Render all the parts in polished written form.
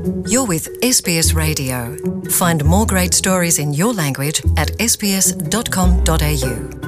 You're with SBS Radio. Find more great stories in your language at sbs.com.au.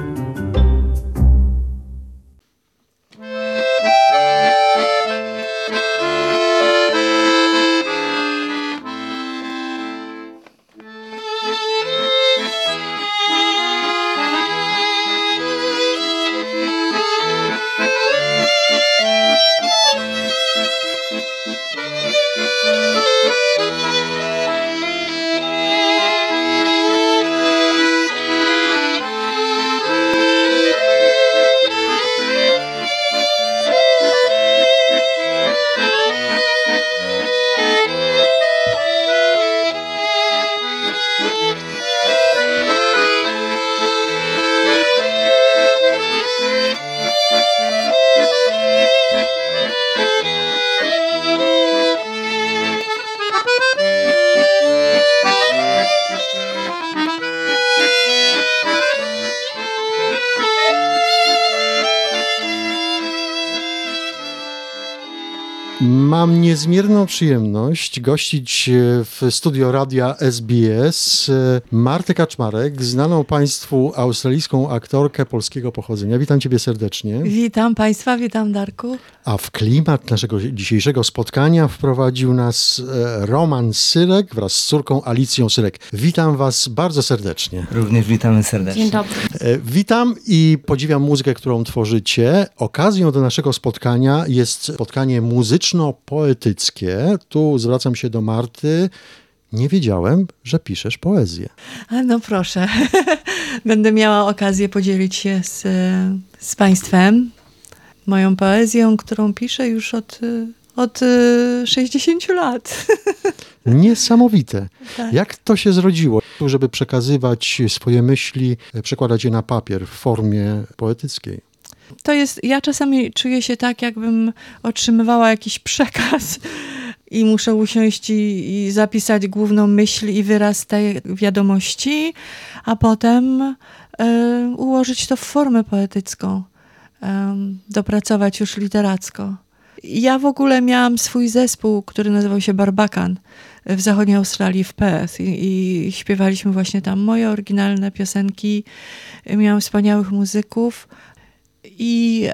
Mam niezmierną przyjemność gościć w studio radia SBS Martę Kaczmarek, znaną Państwu australijską aktorkę polskiego pochodzenia. Witam Ciebie serdecznie. Witam Państwa, witam Darku. A w klimat naszego dzisiejszego spotkania wprowadził nas Roman Syrek wraz z córką Alicją Syrek. Witam Was bardzo serdecznie. Również witamy serdecznie. Dzień dobry. Witam i podziwiam muzykę, którą tworzycie. Okazją do naszego spotkania jest spotkanie muzyczno-poetyckie. Tu zwracam się do Marty. Nie wiedziałem, że piszesz poezję. No proszę. Będę miała okazję podzielić się z Państwem moją poezją, którą piszę już od 60 lat. Niesamowite. Tak. Jak to się zrodziło, żeby przekazywać swoje myśli, przekładać je na papier w formie poetyckiej? To jest, ja czasami czuję się tak, jakbym otrzymywała jakiś przekaz i muszę usiąść i zapisać główną myśl i wyraz tej wiadomości, a potem ułożyć to w formę poetycką, dopracować już literacko. Ja w ogóle miałam swój zespół, który nazywał się Barbakan w zachodniej Australii, w Perth i śpiewaliśmy właśnie tam moje oryginalne piosenki. Miałam wspaniałych muzyków. I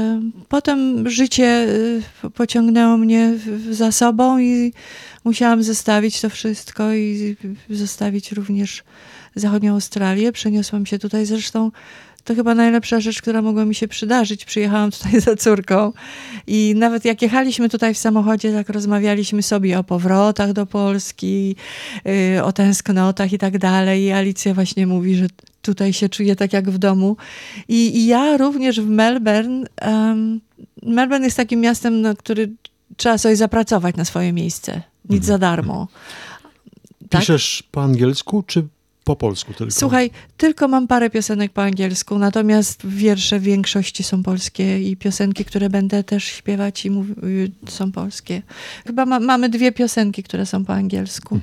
potem życie pociągnęło mnie za sobą i musiałam zostawić to wszystko i zostawić również zachodnią Australię. Przeniosłam się tutaj, zresztą to chyba najlepsza rzecz, która mogła mi się przydarzyć. Przyjechałam tutaj za córką i nawet jak jechaliśmy tutaj w samochodzie, tak rozmawialiśmy sobie o powrotach do Polski, o tęsknotach i tak dalej. I Alicja właśnie mówi, że tutaj się czuje tak jak w domu. I ja również w Melbourne. Melbourne jest takim miastem, na który trzeba sobie zapracować na swoje miejsce. Nic za darmo. Tak? Piszesz po angielsku czy po polsku tylko? Słuchaj, tylko mam parę piosenek po angielsku, natomiast wiersze w większości są polskie i piosenki, które będę też śpiewać są polskie. Chyba mamy 2 piosenki, które są po angielsku.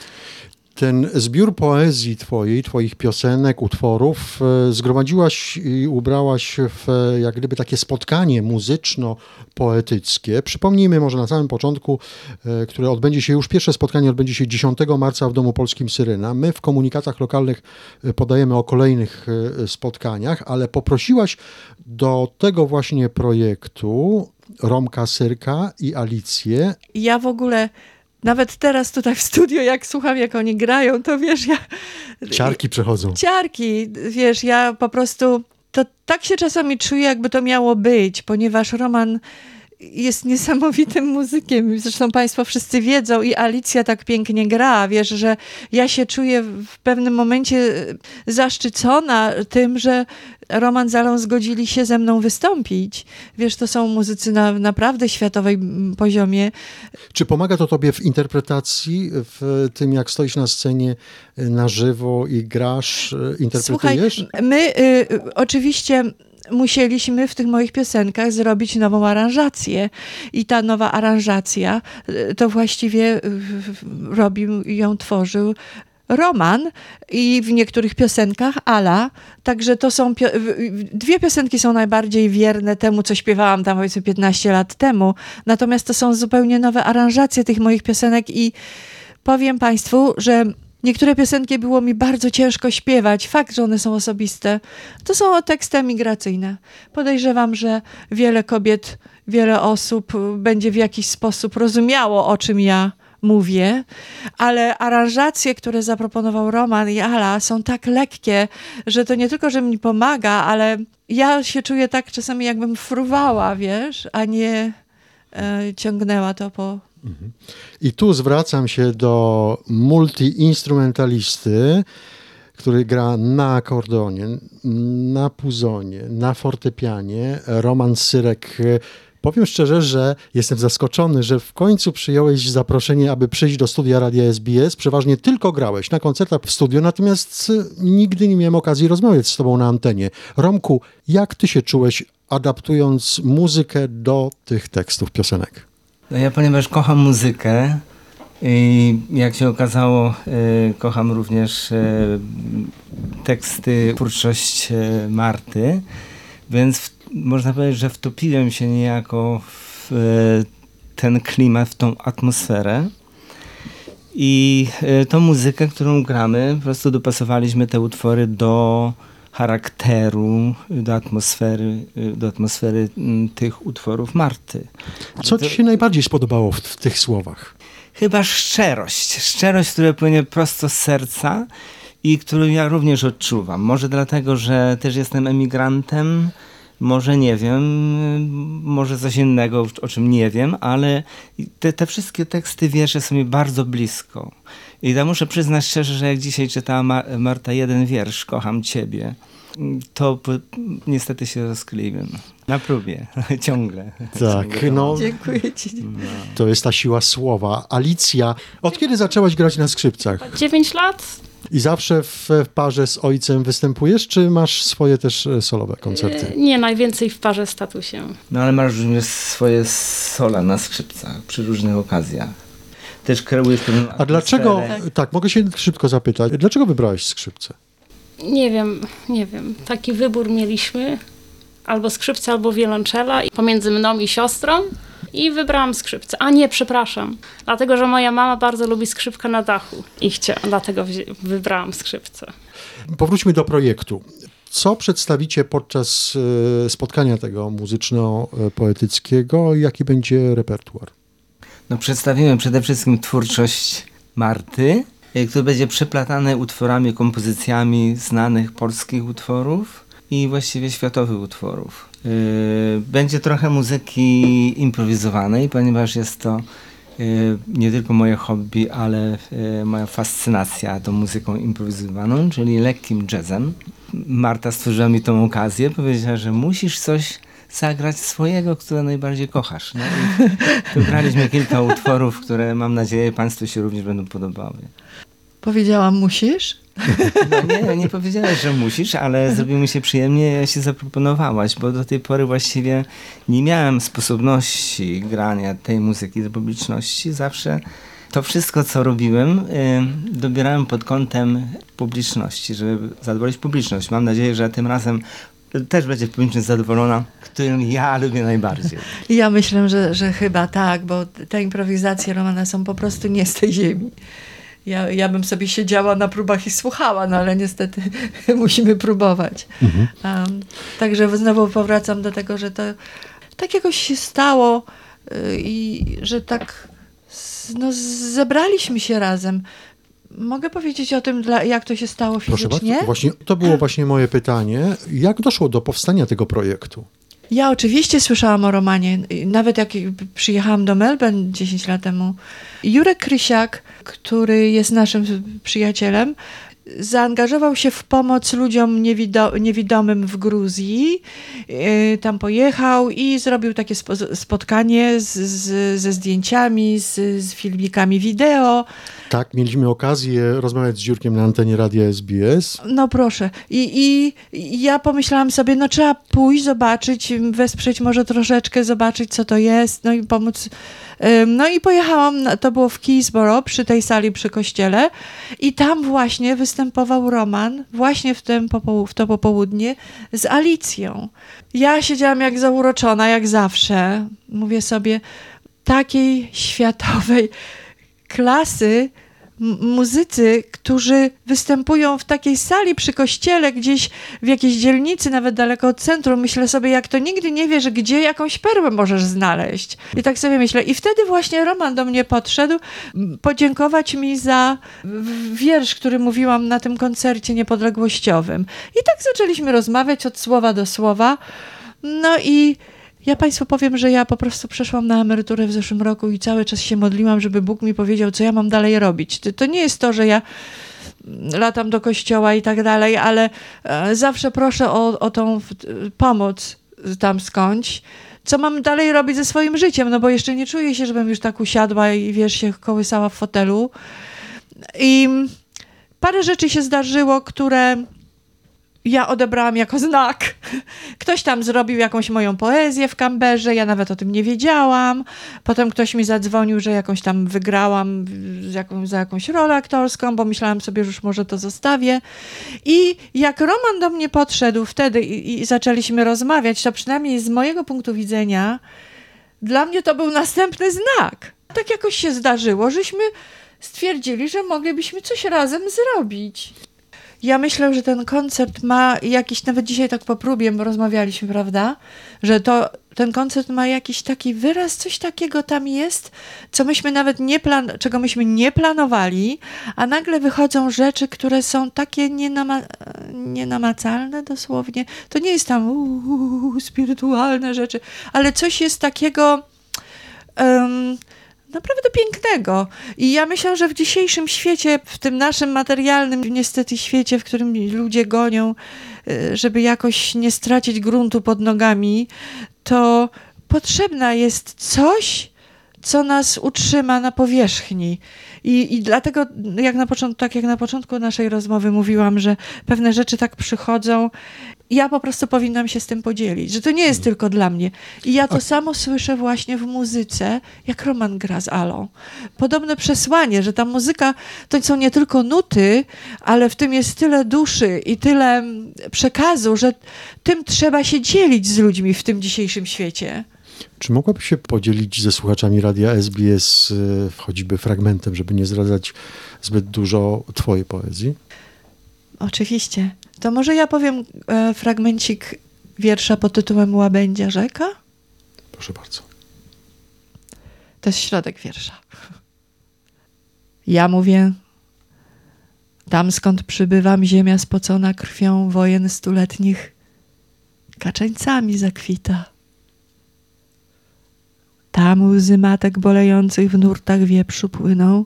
Ten zbiór poezji twoich piosenek, utworów zgromadziłaś i ubrałaś w jak gdyby takie spotkanie muzyczno-poetyckie. Przypomnijmy może na samym początku, które odbędzie się już, pierwsze spotkanie odbędzie się 10 marca w Domu Polskim Syrena. My w komunikatach lokalnych podajemy o kolejnych spotkaniach, ale poprosiłaś do tego właśnie projektu Romka Syrka i Alicję. Ja w ogóle nawet teraz tutaj w studio, jak słucham, jak oni grają, to wiesz, Ciarki przechodzą. Ciarki, wiesz, ja po prostu, to tak się czasami czuję, jakby to miało być, ponieważ Roman jest niesamowitym muzykiem. Zresztą Państwo wszyscy wiedzą i Alicja tak pięknie gra. Wiesz, że ja się czuję w pewnym momencie zaszczycona tym, że Roman z Alą zgodzili się ze mną wystąpić. Wiesz, to są muzycy na naprawdę światowym poziomie. Czy pomaga to tobie w interpretacji, w tym jak stoisz na scenie na żywo i grasz, interpretujesz? Słuchaj, my oczywiście musieliśmy w tych moich piosenkach zrobić nową aranżację. I ta nowa aranżacja to właściwie ją tworzył Roman i w niektórych piosenkach Ala. Także to są dwie piosenki są najbardziej wierne temu, co śpiewałam tam powiedzmy 15 lat temu. Natomiast to są zupełnie nowe aranżacje tych moich piosenek i powiem Państwu, że niektóre piosenki było mi bardzo ciężko śpiewać. Fakt, że one są osobiste. To są teksty emigracyjne. Podejrzewam, że wiele kobiet, wiele osób będzie w jakiś sposób rozumiało, o czym ja mówię, ale aranżacje, które zaproponował Roman i Ala, są tak lekkie, że to nie tylko, że mi pomaga, ale ja się czuję tak czasami, jakbym fruwała, wiesz, a nie ciągnęła to po... I tu zwracam się do multiinstrumentalisty, który gra na akordeonie, na puzonie, na fortepianie. Roman Syrek. Powiem szczerze, że jestem zaskoczony, że w końcu przyjąłeś zaproszenie, aby przyjść do studia Radia SBS. Przeważnie tylko grałeś na koncertach w studio, natomiast nigdy nie miałem okazji rozmawiać z tobą na antenie. Romku, jak ty się czułeś, adaptując muzykę do tych tekstów piosenek? No ja, ponieważ kocham muzykę i jak się okazało, kocham również teksty, twórczość Marty, więc można powiedzieć, że wtopiłem się niejako w ten klimat, w tą atmosferę i tą muzykę, którą gramy, po prostu dopasowaliśmy te utwory do charakteru, do atmosfery tych utworów Marty. Co ci się najbardziej spodobało w tych słowach? Chyba szczerość, która płynie prosto z serca i którą ja również odczuwam. Może dlatego, że też jestem emigrantem, może nie wiem, może coś innego, o czym nie wiem, ale te wszystkie teksty, wiersze są mi bardzo blisko. I ja muszę przyznać szczerze, że jak dzisiaj czytała Marta jeden wiersz, Kocham Ciebie, to niestety się rozkleiłem. Na próbie, ciągle. Tak, no. Dziękuję ci. To jest ta siła słowa. Alicja, od kiedy zaczęłaś grać na skrzypcach? 9 lat. I zawsze w parze z ojcem występujesz, czy masz swoje też solowe koncerty? Nie, najwięcej w parze z tatusiem. No ale masz również swoje sola na skrzypcach przy różnych okazjach. Też kreujesz pewną atmosferę. A dlaczego, tak, mogę się szybko zapytać, dlaczego wybrałeś skrzypce? Nie wiem. Taki wybór mieliśmy. Albo skrzypce, albo wiolonczela. Pomiędzy mną i siostrą. I wybrałam skrzypce. A nie, przepraszam. Dlatego, że moja mama bardzo lubi skrzypkę na dachu. I dlatego wybrałam skrzypce. Powróćmy do projektu. Co przedstawicie podczas spotkania tego muzyczno-poetyckiego? Jaki będzie repertuar? No, przedstawimy przede wszystkim twórczość Marty, który będzie przeplatany utworami, kompozycjami znanych polskich utworów i właściwie światowych utworów. Będzie trochę muzyki improwizowanej, ponieważ jest to nie tylko moje hobby, ale moja fascynacja tą muzyką improwizowaną, czyli lekkim jazzem. Marta stworzyła mi tą okazję, powiedziała, że musisz coś zagrać swojego, które najbardziej kochasz. No i wybraliśmy kilka utworów, które mam nadzieję Państwu się również będą podobały. Powiedziałam, musisz? No nie powiedziałeś, że musisz, ale zrobiło mi się przyjemnie, się zaproponowałaś, bo do tej pory właściwie nie miałem sposobności grania tej muzyki do publiczności. Zawsze to wszystko, co robiłem, dobierałem pod kątem publiczności, żeby zadowolić publiczność. Mam nadzieję, że tym razem też będzie publiczność zadowolona, którą ja lubię najbardziej. Ja myślę, że chyba tak, bo te improwizacje Romana są po prostu nie z tej ziemi. Ja bym sobie siedziała na próbach i słuchała, no ale niestety musimy próbować. Także znowu powracam do tego, że to tak jakoś się stało i że tak zebraliśmy się razem. Mogę powiedzieć o tym, jak to się stało fizycznie? Proszę bardzo, właśnie, to było właśnie moje pytanie. Jak doszło do powstania tego projektu? Ja oczywiście słyszałam o Romanie, nawet jak przyjechałam do Melbourne 10 lat temu. Jurek Krysiak, który jest naszym przyjacielem, zaangażował się w pomoc ludziom niewidomym w Gruzji. Tam pojechał i zrobił takie spotkanie ze zdjęciami, z filmikami wideo. Tak, mieliśmy okazję rozmawiać z Jurkiem na antenie Radia SBS. No proszę. I ja pomyślałam sobie, trzeba pójść, zobaczyć, wesprzeć może troszeczkę, zobaczyć co to jest, no i pomóc No i pojechałam, to było w Keysboro, przy tej sali przy kościele i tam właśnie występował Roman, właśnie w to popołudnie z Alicją. Ja siedziałam jak zauroczona, jak zawsze. Mówię sobie, takiej światowej klasy muzycy, którzy występują w takiej sali przy kościele, gdzieś w jakiejś dzielnicy, nawet daleko od centrum. Myślę sobie, jak to nigdy nie wiesz, gdzie jakąś perłę możesz znaleźć. I tak sobie myślę. I wtedy właśnie Roman do mnie podszedł podziękować mi za wiersz, który mówiłam na tym koncercie niepodległościowym. I tak zaczęliśmy rozmawiać od słowa do słowa. No i ja Państwu powiem, że ja po prostu przeszłam na emeryturę w zeszłym roku i cały czas się modliłam, żeby Bóg mi powiedział, co ja mam dalej robić. To nie jest to, że ja latam do kościoła i tak dalej, ale zawsze proszę o tą pomoc tam skądś. Co mam dalej robić ze swoim życiem? No bo jeszcze nie czuję się, żebym już tak usiadła i wiesz, się kołysała w fotelu. I parę rzeczy się zdarzyło, które ja odebrałam jako znak. Ktoś tam zrobił jakąś moją poezję w Canberrze, ja nawet o tym nie wiedziałam. Potem ktoś mi zadzwonił, że jakąś tam wygrałam za jakąś rolę aktorską, bo myślałam sobie, że już może to zostawię. I jak Roman do mnie podszedł wtedy i zaczęliśmy rozmawiać, to przynajmniej z mojego punktu widzenia dla mnie to był następny znak. Tak jakoś się zdarzyło, żeśmy stwierdzili, że moglibyśmy coś razem zrobić. Ja myślę, że ten koncert ma jakiś, nawet dzisiaj tak po próbie rozmawialiśmy, prawda, że ten koncert ma jakiś taki wyraz, coś takiego tam jest, co myśmy nawet czego myśmy nie planowali, a nagle wychodzą rzeczy, które są takie nienamacalne dosłownie. To nie jest tam spirytualne rzeczy, ale coś jest takiego naprawdę pięknego. I ja myślę, że w dzisiejszym świecie, w tym naszym materialnym niestety świecie, w którym ludzie gonią, żeby jakoś nie stracić gruntu pod nogami, to potrzebna jest coś, co nas utrzyma na powierzchni. I dlatego, jak na początku naszej rozmowy mówiłam, że pewne rzeczy tak przychodzą, ja po prostu powinnam się z tym podzielić, że to nie jest tylko dla mnie. I ja to samo słyszę właśnie w muzyce, jak Roman gra z Alą. Podobne przesłanie, że ta muzyka to są nie tylko nuty, ale w tym jest tyle duszy i tyle przekazu, że tym trzeba się dzielić z ludźmi w tym dzisiejszym świecie. Czy mogłabyś się podzielić ze słuchaczami radia SBS choćby fragmentem, żeby nie zdradzać zbyt dużo twojej poezji? Oczywiście. To może ja powiem fragmencik wiersza pod tytułem Łabędzia rzeka? Proszę bardzo. To jest środek wiersza. Ja mówię, tam skąd przybywam, ziemia spocona krwią wojen stuletnich kaczeńcami zakwita. Tam łzy matek bolejących w nurtach wieprzu płyną.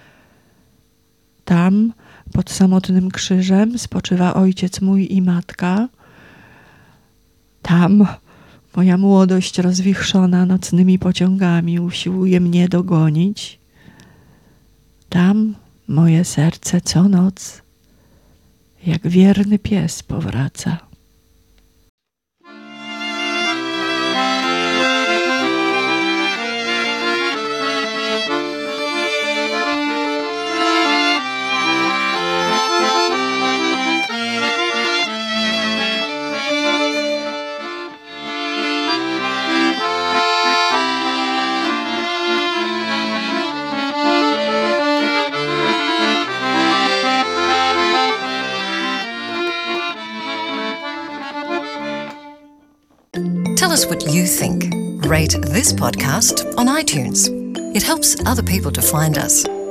Tam pod samotnym krzyżem spoczywa ojciec mój i matka. Tam moja młodość rozwichrzona nocnymi pociągami usiłuje mnie dogonić. Tam moje serce co noc jak wierny pies powraca. Tell us what you think. Rate this podcast on iTunes. It helps other people to find us.